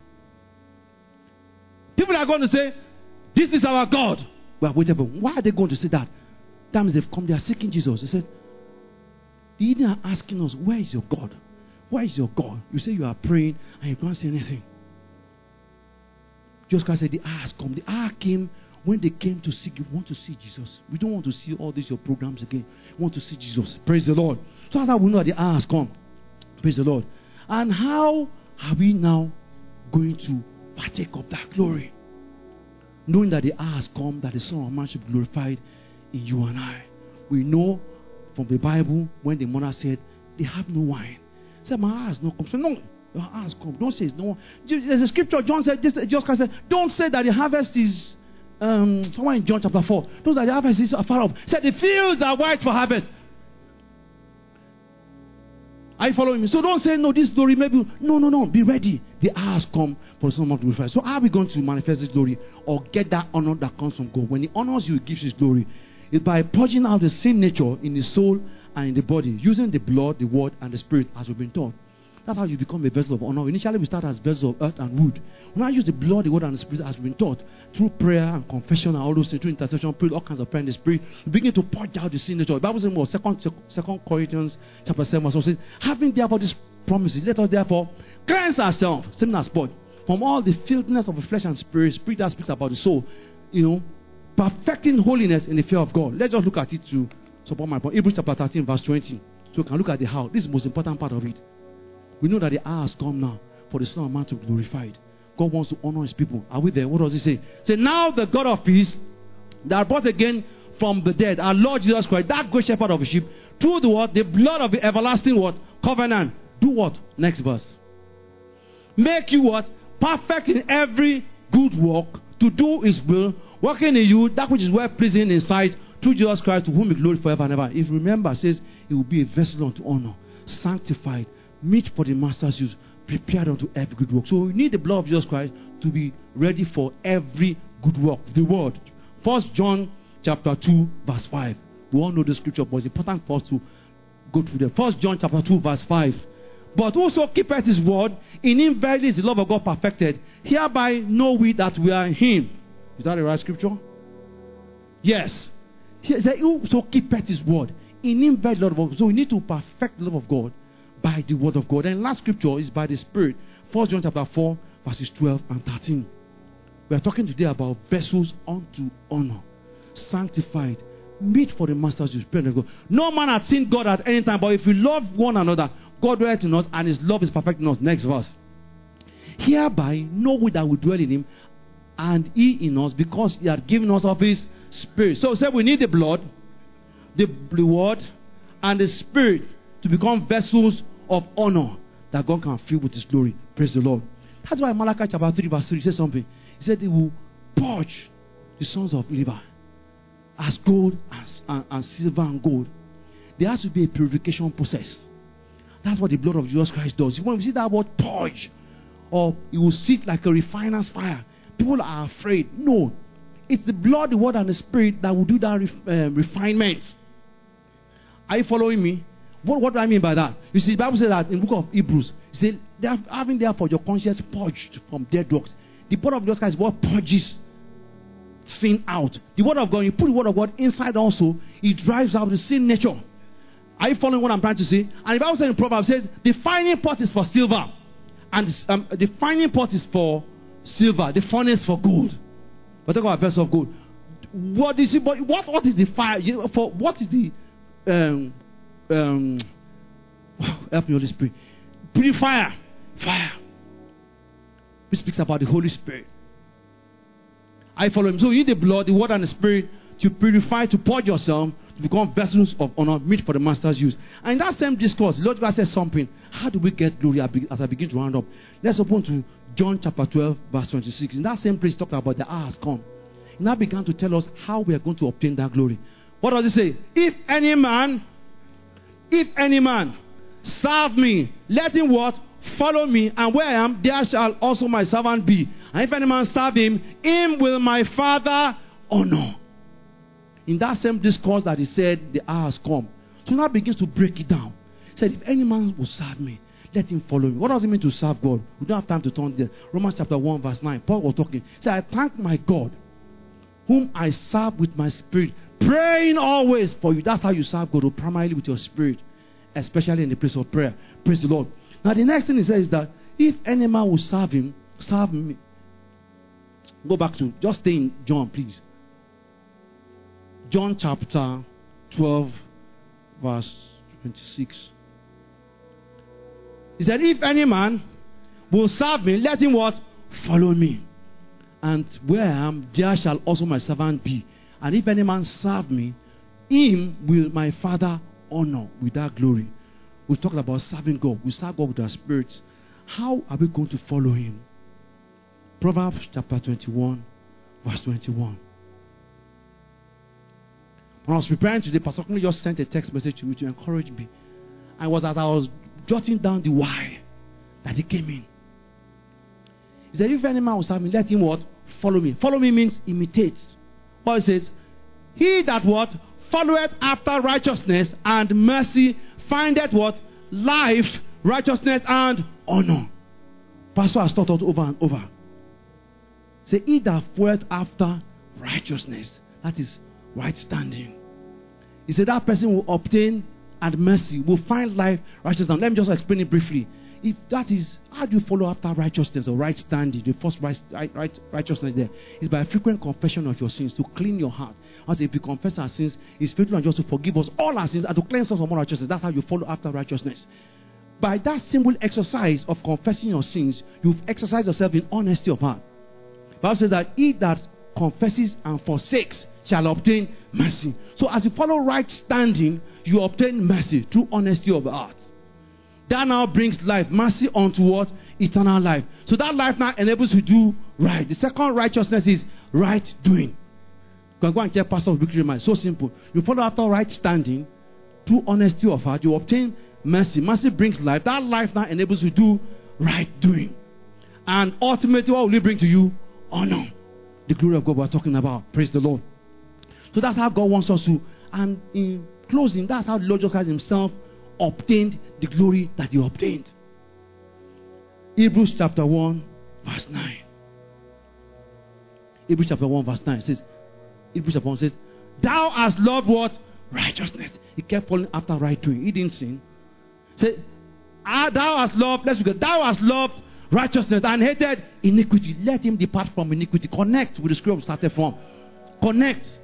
People are going to say, this is our God. We are waiting for him. Why are they going to say that? That means they've come, they are seeking Jesus. They said, the hidden are asking us, where is your God? Where is your God? You say you are praying and you can't see anything. Jesus Christ said, the hour has come. The hour came when they came to seek you. We want to see Jesus. We don't want to see all these your programs again. We want to see Jesus. Praise the Lord. So that's how we know that the hour has come. Praise the Lord. And how are we now going to partake of that glory? Knowing that the hour has come, that the Son of Man should be glorified in you and I. We know from the Bible when the mother said, they have no wine. Said, my hour has not come. So no, your hour has come. Don't say it's no. There's a scripture, John said, Jesus Christ said, don't say that the harvest is somewhere in John chapter 4. Those that the harvest is far off. Said the fields are white for harvest. Are you following me? So don't say, no, this glory maybe. No. Be ready. The hour has come for the Son of Man to glorify. So how are we going to manifest this glory or get that honor that comes from God? When He honors you, He gives His glory. It's by purging out the sin nature in the soul and in the body, using the blood, the word, and the spirit as we've been taught. That's how you become a vessel of honor. Initially, we start as vessels of earth and wood. We now use the blood, the word, and the spirit as we've been taught through prayer and confession and all those things, through intercession, prayer, all kinds of prayer in the spirit. We begin to purge out the sin nature. The Bible says, well, 2 Corinthians chapter 7, verse 1 says, having therefore these promises, let us therefore cleanse ourselves, same as sport, from all the filthiness of the flesh and spirit that speaks about the soul, perfecting holiness in the fear of God. Let's just look at it to support my point. Hebrews chapter 13, verse 20. So we can look at the how. This is the most important part of it. We know that the hour has come now for the Son of Man to be glorified. God wants to honor His people. Are we there? What does He say? Say, now the God of peace that brought again from the dead our Lord Jesus Christ, that great shepherd of the sheep, through the what? The blood of the everlasting what? Covenant. Do what? Next verse. Make you what? Perfect in every good work to do His will, working in you that which is well pleasing in sight, through Jesus Christ, to whom He glory forever and ever. If you remember, it says He will be a vessel unto honor, sanctified, meet for the master's use, prepared unto every good work. So we need the blood of Jesus Christ to be ready for every good work. The word. 1 John chapter 2, verse 5. We all know the scripture, but it's important for us to go through them. 1 John chapter 2, verse 5. But whoso keepeth His word, in him verily is the love of God perfected. Hereby know we that we are in Him. Is that the right scripture? Yes. He said, whoso keepeth His word, in him verily the love of God. So we need to perfect the love of God by the word of God. And last scripture is by the Spirit. 1 John chapter 4, verses 12 and 13. We are talking today about vessels unto honor, sanctified, meet for the master's use. No man hath seen God at any time, but if we love one another, God dwelleth in us, and His love is perfect in us. Next verse. Hereby know we that we dwell in Him, and He in us, because He had given us of His Spirit. So say we need the blood, the word, and the Spirit to become vessels of honor that God can fill with His glory. Praise the Lord. That's why Malachi chapter 3 verse 3 says something. He said He will purge the sons of Levi as gold and silver and gold. There has to be a purification process. That's what the blood of Jesus Christ does. When we see that word purge, or it will sit like a refiner's fire, people are afraid. No. It's the blood, the word, and the Spirit that will do that refinement. Are you following me? What do I mean by that? You see, the Bible says that in the book of Hebrews, it says, they are having therefore your conscience purged from dead works. The blood of Jesus Christ is what purges sin out. The word of God, you put the word of God inside also, it drives out the sin nature. Are you following what I'm trying to say? And the Bible says in Proverbs, says, the fining pot is for silver, and the fining pot is for silver, the furnace for gold. We're talking about a vessel of gold. What is it? What is the fire? For what is the help me, Holy Spirit. Purifier. Fire. Which speaks about the Holy Spirit. I follow him. So you need the blood, the word, and the Spirit to purify, to purge yourself, to become vessels of honor, meet for the Master's use. And in that same discourse, Lord God says something. How do we get glory as I begin to round up? Let's open to John chapter 12, verse 26. In that same place, he talked about the hour has come. He now began to tell us how we are going to obtain that glory. What does it say? If any man serve me, let him what? Follow me, and where I am, there shall also my servant be. And if any man serve him, him will my Father honor. In that same discourse that he said, the hour has come. So now begins to break it down. He said, if any man will serve me, let him follow me. What does it mean to serve God? We don't have time to turn there. Romans chapter 1 verse 9. Paul was talking. He said, I thank my God, whom I serve with my spirit, praying always for you. That's how you serve God, primarily with your spirit, especially in the place of prayer. Praise the Lord. Now the next thing he says is that if any man will serve him, serve me. Go back to, just stay in John, please. John chapter 12, verse 26. He said, if any man will serve me, let him what? Follow me. And where I am, there shall also my servant be. And if any man serve me, him will my Father honor with that glory. We talked about serving God. We serve God with our spirits. How are we going to follow him? Proverbs chapter 21, verse 21. When I was preparing today, Pastor Kunle just sent a text message to me to encourage me. And it was as I was jotting down the why that he came in. He said, if any man will serve me, let him what? Follow me. Follow me means imitate. But it says, he that what? Followeth after righteousness and mercy, findeth what? Life, righteousness, and honor. Pastor has taught us over and over. Say, he that followeth after righteousness, that is right standing. He said that person will obtain and mercy, will find life, righteousness. Let me just explain it briefly. If that is, how do you follow after righteousness or right standing? The first righteousness there is by frequent confession of your sins, to clean your heart. As if you confess our sins, He's faithful and just to forgive us all our sins and to cleanse us from all righteousness. That's how you follow after righteousness. By that simple exercise of confessing your sins, you've exercised yourself in honesty of heart. The Bible says that he that confesses and forsakes shall obtain mercy. So as you follow right standing, you obtain mercy through honesty of heart. That now brings life, mercy unto what? Eternal life. So that life now enables you to do right. The second righteousness is right doing. You can go and check Pastor Victory Mind. So simple. You follow after right standing through honesty of heart. You obtain mercy. Mercy brings life. That life now enables you to do right doing. And ultimately, what will it bring to you? Honor. The glory of God we're talking about. Praise the Lord. So that's how God wants us to. And in closing, that's how the Lord Jesus Christ himself obtained the glory that he obtained. Hebrews chapter 1 verse 9. Hebrews chapter 1 verse 9 says, Hebrews chapter 1 says, thou hast loved what? Righteousness. He kept following after right doing. He didn't sin. Say, thou hast loved, let's look at, thou hast loved righteousness and hated iniquity. Let him depart from iniquity. Connect with the scripture we started from. Connect.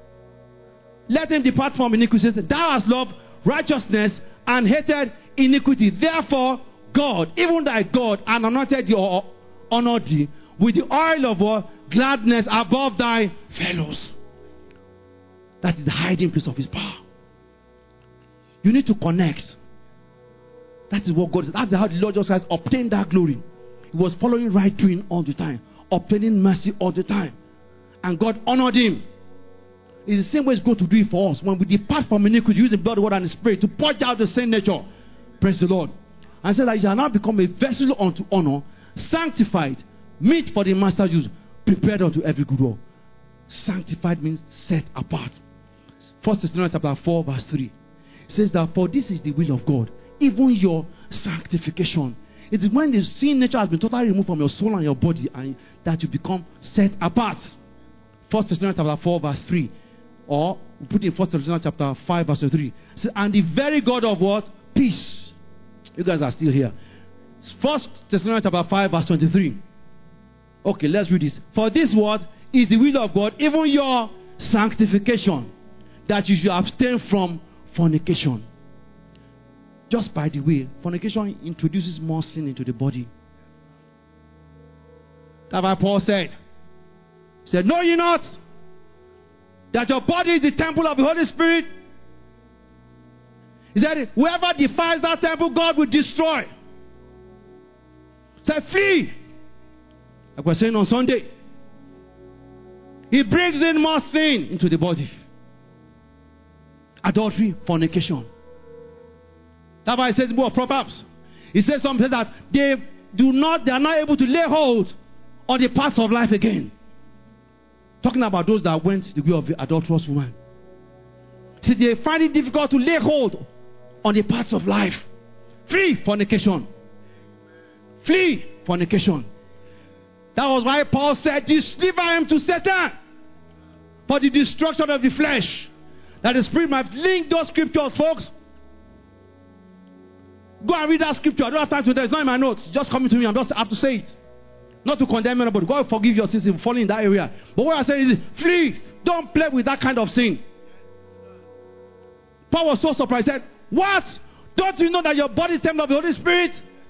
Let him depart from iniquity. Thou hast loved righteousness and hated iniquity. Therefore, God, even thy God, and anointed thee or honored thee with the oil of what? Gladness above thy fellows. That is the hiding place of his power. You need to connect. That is what God said. That's how the Lord Jesus Christ obtained that glory. He was following right doing all the time, obtaining mercy all the time. And God honored him. It's the same way it's going to do it for us. When we depart from iniquity, use the blood, the word, and the spirit to purge out the sin nature. Praise the Lord. And said that you shall now become a vessel unto honor, sanctified, meet for the master's use, prepared unto every good work. Sanctified means set apart. 1 Thessalonians chapter 4 verse 3. It says that for this is the will of God, even your sanctification. It is when the sin nature has been totally removed from your soul and your body, and that you become set apart. 1 Thessalonians chapter 4 verse 3. Or we put in 1 Thessalonians chapter 5 verse 3. It says, and the very God of what? Peace. You guys are still here. 1 Thessalonians chapter 5 verse 23. Okay, let's read this. For this word is the will of God, even your sanctification, that you should abstain from fornication. Just by the way, fornication introduces more sin into the body. That's why Paul said, know ye not that your body is the temple of the Holy Spirit? He said, whoever defiles that temple, God will destroy. Say, flee. Like we're saying on Sunday. He brings in more sin into the body. Adultery, fornication. That's why it says in the book of Proverbs. It says something that they are not able to lay hold on the paths of life again. Talking about those that went the way of the adulterous woman. See, they find it difficult to lay hold on the paths of life. Flee fornication. Flee fornication. That was why Paul said, deliver him to Satan for the destruction of the flesh, that the Spirit might link those scriptures, folks. Go and read that scripture. I don't have time today. It's not in my notes. Just coming to me. I just have to say it. Not to condemn anybody. God forgive your sins if you fall in that area. But what I say is, flee. Don't play with that kind of sin. Paul was so surprised. He said, what? Don't you know that your body is temple of the Holy Spirit?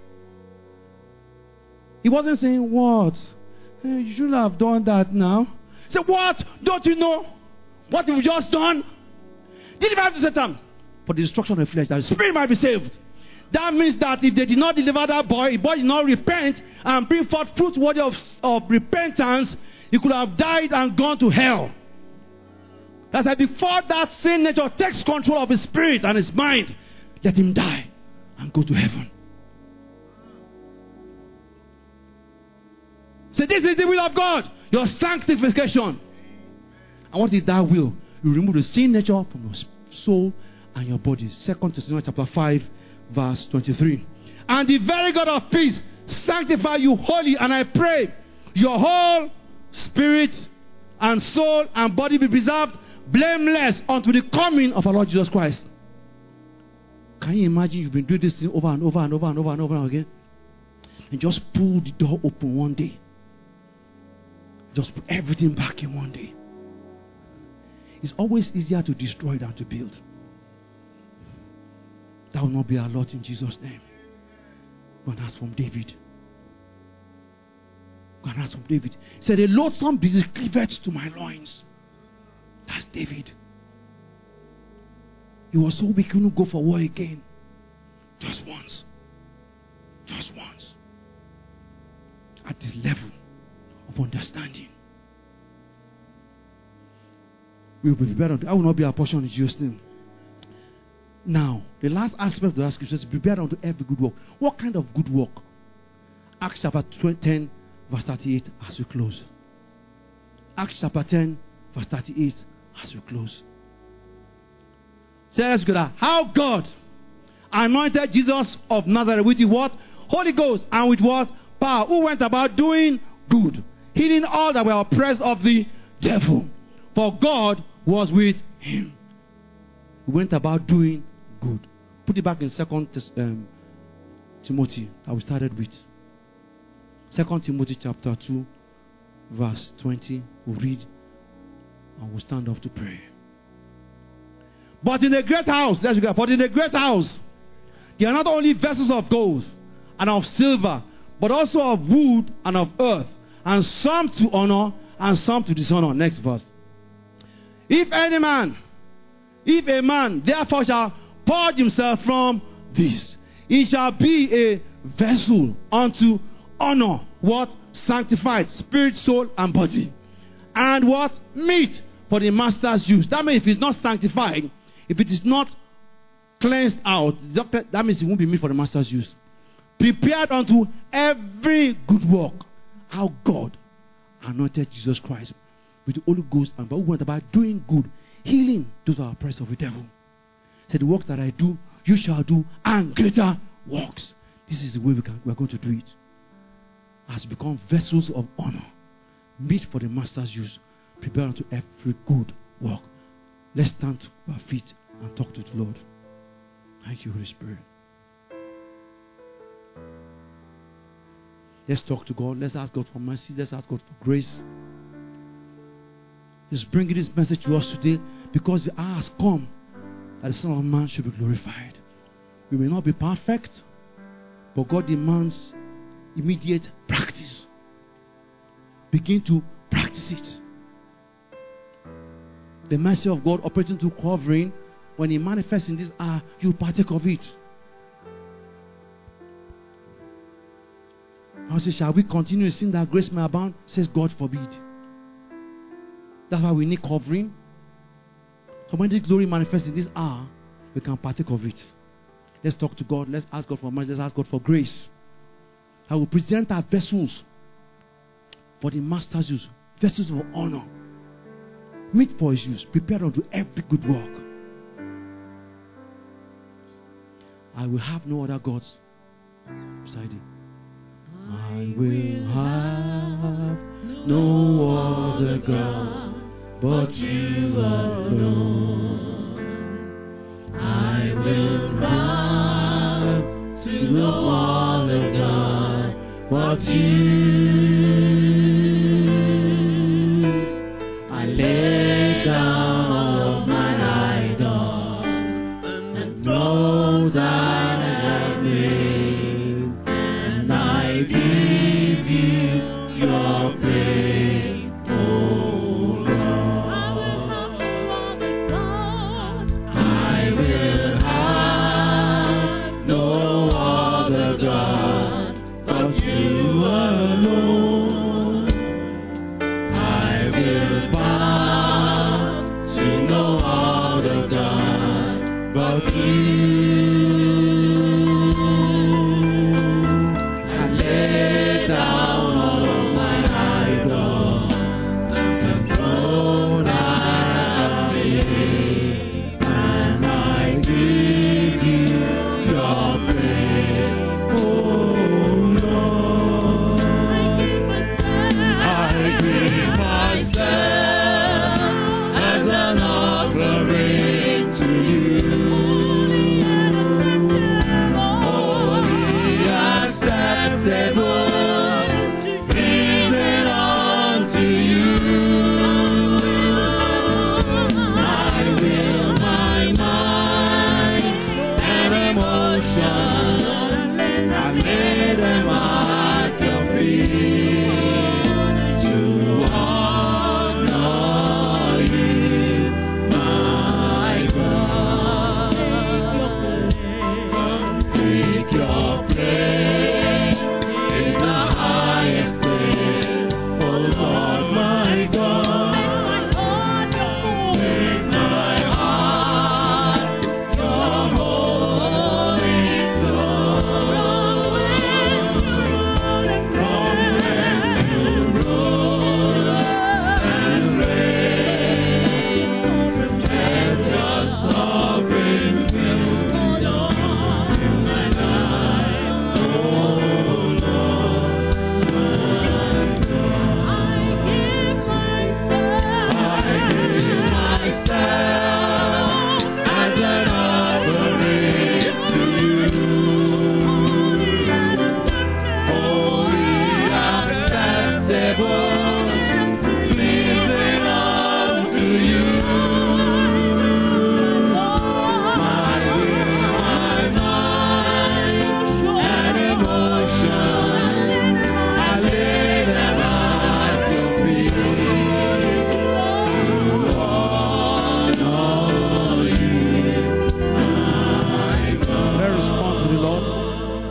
He wasn't saying, what? You shouldn't have done that now. He said, what? Don't you know what you've just done? Deliver him to Satan for the destruction of the flesh, that the spirit might be saved. That means that if they did not deliver that boy, the boy did not repent and bring forth fruit worthy of repentance, he could have died and gone to hell. That's why before that sin nature takes control of his spirit and his mind, let him die and go to heaven. So this is the will of God, your sanctification. And what is that will? You remove the sin nature from your soul and your body. 2 Thessalonians chapter 5 verse 23. And the very God of peace sanctify you wholly, and I pray your whole spirit and soul and body be preserved blameless unto the coming of our Lord Jesus Christ. Can you imagine you've been doing this thing over and over and over and over and over again, and just pull the door open one day? Just put everything back in one day. It's always easier to destroy than to build. That will not be our lot in Jesus' name. Go and ask from David. Go and ask from David. He said, a loathsome disease cleaveth to my loins. That's David. He was so weak he couldn't go for war again. Just once. Just once. At this level of understanding. We will be prepared. I will not be our portion in Jesus' name. Now, the last aspect of that scripture is prepared unto every good work. What kind of good work? Acts chapter 10, verse 38, as we close. Acts chapter 10, verse 38, as we close. Say, let's go there. How God anointed Jesus of Nazareth with the what? Holy Ghost, and with what? Power. Who went about doing good, healing all that were oppressed of the devil. For God was with him. He went about doing good. Put it back in 2 Timothy that we started with. 2 Timothy chapter 2 verse 20. We'll read and we'll stand up to pray. But in a great house, let's go. But in a great house, there are not only vessels of gold and of silver, but also of wood and of earth, and some to honor and some to dishonor. Next verse. If a man therefore shall purge himself from this. He shall be a vessel unto honor. What? Sanctified, spirit, soul, and body. And what? Meat for the master's use. That means if it's not sanctified, if it is not cleansed out, that means it won't be meat for the master's use. Prepared unto every good work. How God anointed Jesus Christ with the Holy Ghost and we went about doing good, healing those who are oppressed of the devil. He said, the works that I do, you shall do, and greater works. This is the way we are going to do it. As become vessels of honor, meet for the master's use, prepare unto every good work. Let's stand to our feet and talk to the Lord. Thank you, Holy Spirit. Let's talk to God. Let's ask God for mercy. Let's ask God for grace. He's bringing this message to us today because the hour has come that the Son of Man should be glorified. We may not be perfect, but God demands immediate practice. Begin to practice it. The mercy of God operating through covering, when He manifests in this hour, you partake of it. I say, shall we continue to sin that grace may abound? Says God forbid. That's why we need covering. So when this glory manifests in this hour, we can partake of it. Let's talk to God. Let's ask God for mercy. Let's ask God for grace. I will present our vessels for the master's use. Vessels of honor. Meet for His use. Prepared unto every good work. I will have no other gods beside Him. I will have no other God but you alone. I will run to no other God but you. I lay down all of my idols and throw down everything, and I give you your praise, oh Lord. I will have no other God but you alone.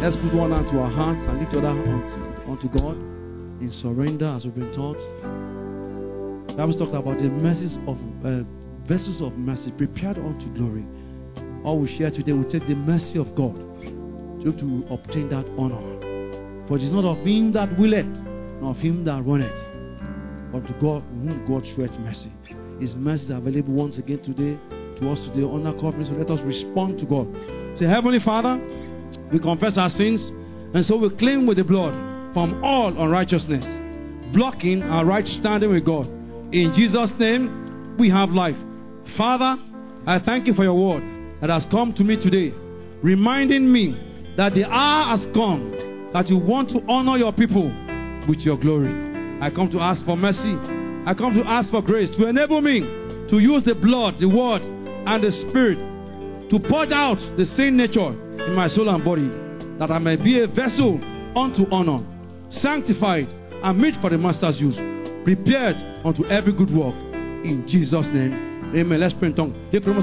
Let's put one hand to our hearts and lift the other unto God in surrender as we've been taught. The Bible talks about the mercies of vessels of mercy prepared unto glory. All we share today will take the mercy of God to obtain that honor. For it is not of him that willeth, nor of him that runneth, but to God whom God showeth mercy. His mercy is available once again today to us today on our conference. So let us respond to God. Say, Heavenly Father, we confess our sins, and so we claim with the blood from all unrighteousness, blocking our right standing with God. In Jesus' name, we have life. Father, I thank you for your word that has come to me today, reminding me that the hour has come that you want to honor your people with your glory. I come to ask for mercy. I come to ask for grace to enable me to use the blood, the word, and the spirit to purge out the sin nature in my soul and body, that I may be a vessel unto honor, sanctified and meet for the master's use, prepared unto every good work. In Jesus' name, amen. Let's pray in tongue.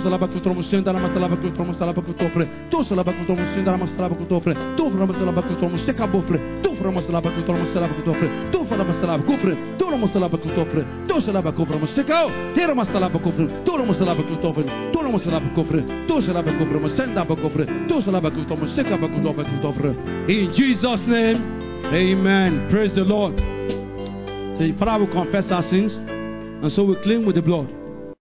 In Jesus' name, amen. Praise the Lord. So, Father, we confess our sins, and so we clean with the blood